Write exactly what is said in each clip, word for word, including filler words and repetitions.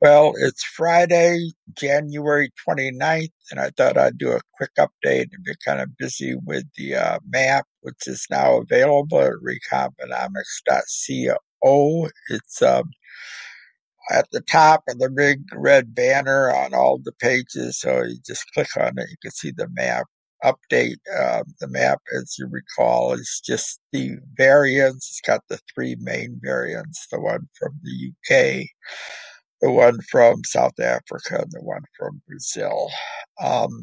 Well, it's Friday, January 29th, and I thought I'd do a quick update. I've been kind of busy with the uh, map, which is now available at recombinamics dot co. It's um, at the top of the big red banner on all the pages, so you just click on it. You can see the map update. Uh, the map, as you recall, is just the variants. It's got the three main variants, the one from the U K, the one from South Africa, and the one from Brazil. Um,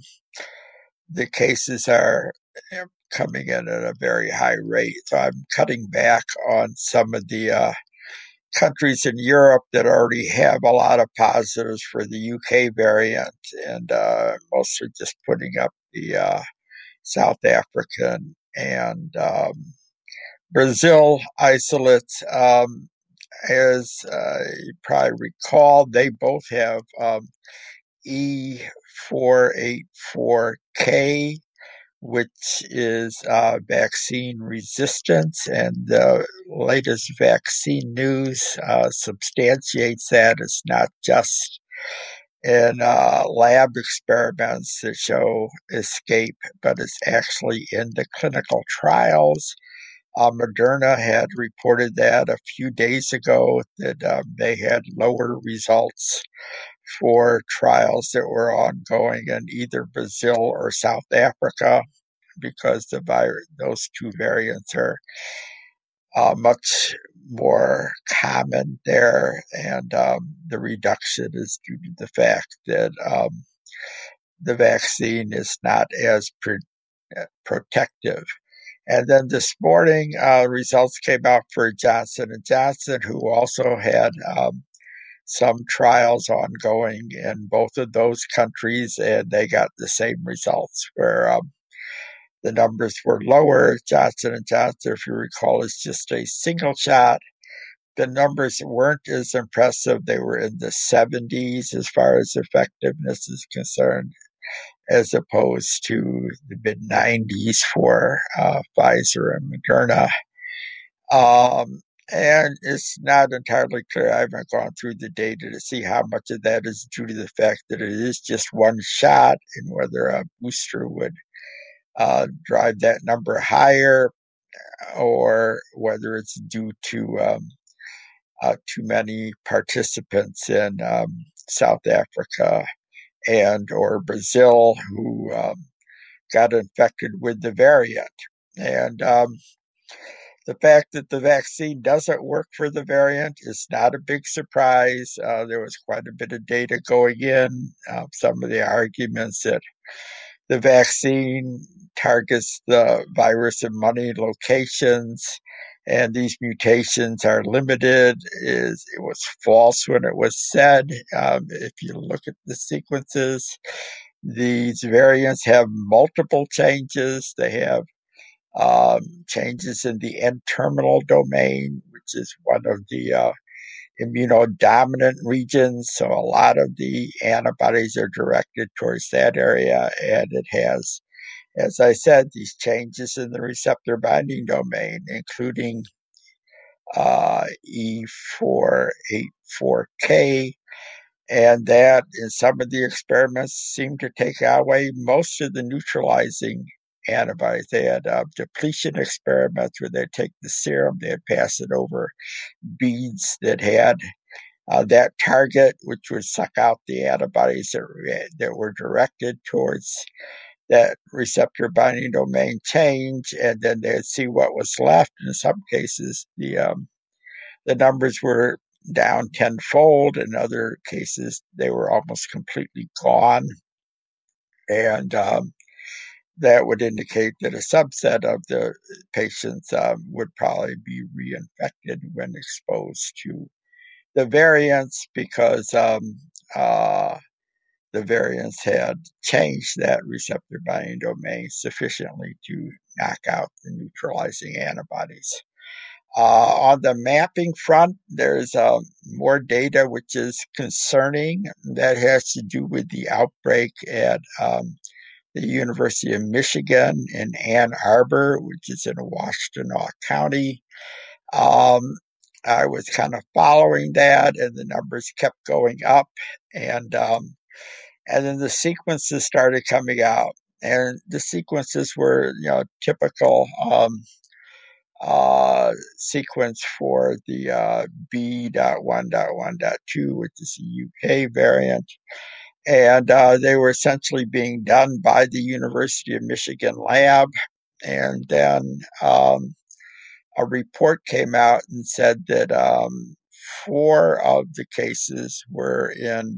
the cases are uh, coming in at a very high rate. So I'm cutting back on some of the uh, countries in Europe that already have a lot of positives for the U K variant, and uh, mostly just putting up the uh, South African and um, Brazil isolates. Um, as uh, you probably recall, they both have um, E four eighty-four K, which is uh, vaccine resistance, and the latest vaccine news uh, substantiates that. It's not just in uh, lab experiments that show escape, but it's actually in the clinical trials. Uh, Moderna had reported that a few days ago that um, they had lower results for trials that were ongoing in either Brazil or South Africa because the virus, those two variants are uh, much more common there, and um, the reduction is due to the fact that um, the vaccine is not as pre- uh, protective. And then this morning, uh, results came out for Johnson and Johnson, who also had um, some trials ongoing in both of those countries, and they got the same results where um, the numbers were lower. Johnson and Johnson, if you recall, is just a single shot. The numbers weren't as impressive. They were in the seventies as far as effectiveness is concerned, as opposed to the mid nineties for uh, Pfizer and Moderna. Um, and it's not entirely clear. I haven't gone through the data to see how much of that is due to the fact that it is just one shot and whether a booster would uh, drive that number higher, or whether it's due to um, uh, too many participants in um, South Africa and or Brazil who um, got infected with the variant. And um, the fact that the vaccine doesn't work for the variant is not a big surprise. Uh, there was quite a bit of data going in. Uh, some of the arguments that the vaccine targets the virus in many locations, and these mutations are limited. Is it was false when it was said. Um, if you look at the sequences, these variants have multiple changes. They have um, changes in the N-terminal domain, which is one of the uh, immunodominant regions. So a lot of the antibodies are directed towards that area, and it has, as I said, these changes in the receptor binding domain, including uh, E four eighty-four K, and that in some of the experiments seemed to take away most of the neutralizing antibodies. They had uh, depletion experiments where they'd take the serum, they'd pass it over beads that had uh, that target, which would suck out the antibodies that, that were directed towards that receptor binding domain change, and then they'd see what was left. In some cases, the um, the numbers were down tenfold. In other cases, they were almost completely gone. And um, that would indicate that a subset of the patients um, would probably be reinfected when exposed to the variants because um, uh, the variants had changed that receptor binding domain sufficiently to knock out the neutralizing antibodies. Uh, on the mapping front, there's uh, more data which is concerning. That has to do with the outbreak at um, the University of Michigan in Ann Arbor, which is in Washtenaw County. Um, I was kind of following that, and the numbers kept going up, and um, and then the sequences started coming out, and the sequences were, you know, typical um, uh, sequence for the uh, B one point one point two, which is the U K variant, and uh, they were essentially being done by the University of Michigan lab, and then um, a report came out and said that um, four of the cases were in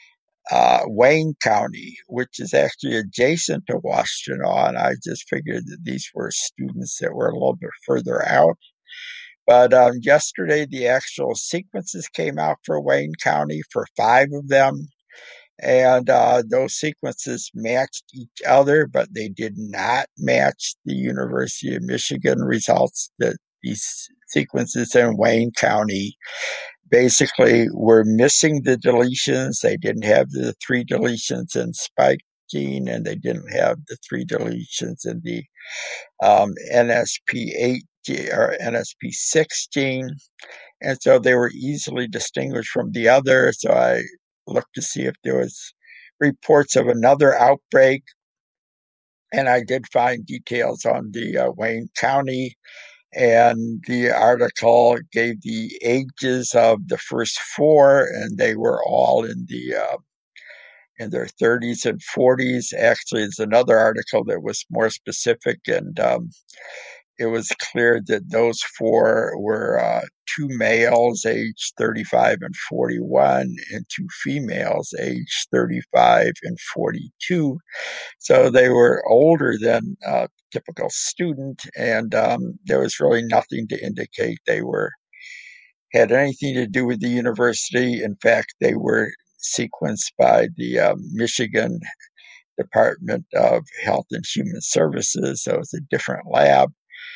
uh, Wayne County, which is actually adjacent to Washtenaw, and I just figured that these were students that were a little bit further out. But um, yesterday, the actual sequences came out for Wayne County for five of them, and uh, those sequences matched each other, but they did not match the University of Michigan results. That these sequences in Wayne County basically were missing the deletions. They didn't have the three deletions in spike gene, and they didn't have the three deletions in the um, N S P eight or N S P six gene. And so they were easily distinguished from the other. So I looked to see if there was reports of another outbreak, and I did find details on the uh, Wayne County, and the article gave the ages of the first four, and they were all in the uh, in their thirties and forties. Actually, there's another article that was more specific, and um, it was clear that those four were uh, two males aged thirty-five and forty-one, and two females aged thirty-five and forty-two. So they were older than a typical student, and um, there was really nothing to indicate they were had anything to do with the university. In fact, they were sequenced by the uh, Michigan Department of Health and Human Services, so it's a different lab.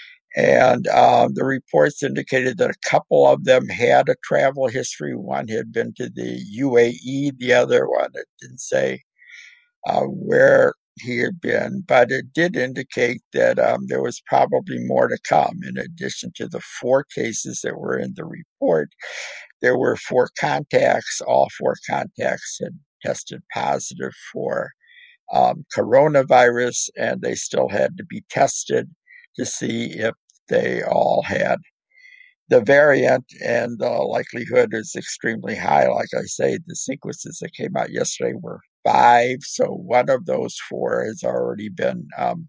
And um, the reports indicated that a couple of them had a travel history. One had been to the U A E, the other one, it didn't say uh, where he had been, but it did indicate that um, there was probably more to come. In addition to the four cases that were in the report, there were four contacts. All four contacts had tested positive for um, coronavirus, and they still had to be tested to see if they all had the variant, and the likelihood is extremely high. Like I say, the sequences that came out yesterday were five, so one of those four has already been um,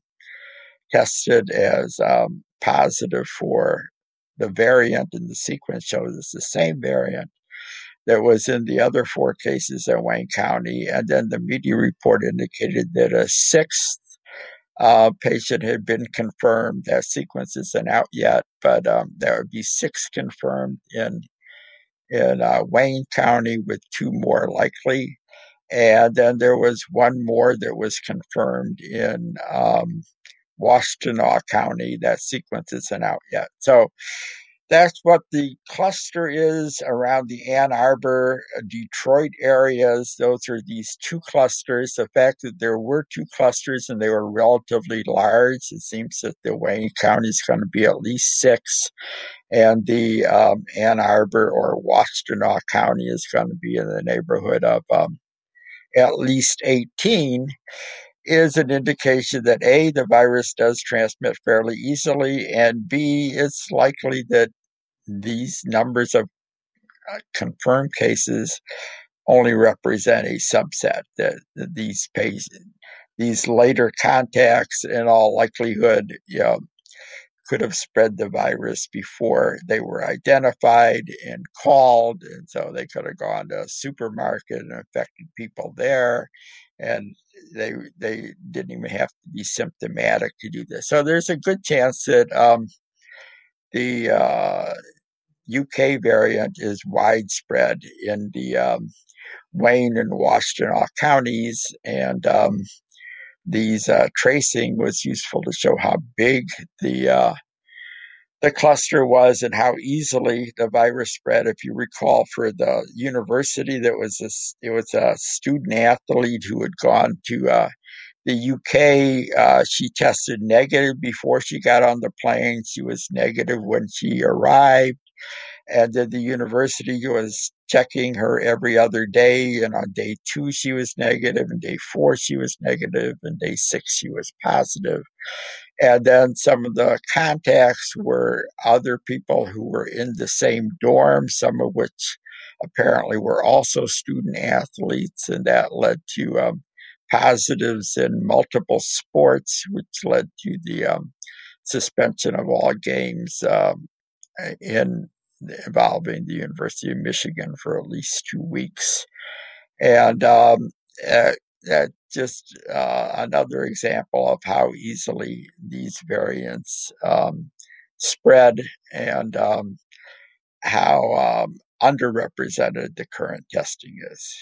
tested as um, positive for the variant, and the sequence shows it's the same variant that was in the other four cases in Wayne County. And then the media report indicated that a sixth uh, patient had been confirmed. That sequence isn't out yet, but um, there would be six confirmed in in uh, Wayne County, with two more likely. And then there was one more that was confirmed in um, Washtenaw County. That sequence isn't out yet. So that's what the cluster is around the Ann Arbor, uh, Detroit areas. Those are these two clusters. The fact that there were two clusters and they were relatively large, it seems that the Wayne County is going to be at least six, and the um, Ann Arbor or Washtenaw County is going to be in the neighborhood of um, at least eighteen, is an indication that A, the virus does transmit fairly easily, and B, it's likely that these numbers of uh, confirmed cases only represent a subset. That, that these patients, these later contacts, in all likelihood, you know, could have spread the virus before they were identified and called, and so they could have gone to a supermarket and affected people there, and they they didn't even have to be symptomatic to do this. So there's a good chance that um, the uh, U K variant is widespread in the um, Wayne and Washtenaw counties, and um, these uh, tracing was useful to show how big the uh, the cluster was and how easily the virus spread. If you recall, for the university, that was a, it was a student athlete who had gone to uh, the U K. Uh, she tested negative before she got on the plane. She was negative when she arrived. And then the university was checking her every other day. And on day two, she was negative, and day four, she was negative, and day six, she was positive. And then some of the contacts were other people who were in the same dorm, some of which apparently were also student athletes, and that led to um, positives in multiple sports, which led to the um, suspension of all games um, in involving the University of Michigan for at least two weeks. And um, uh, that just uh, another example of how easily these variants um, spread, and um, how um, underrepresented the current testing is.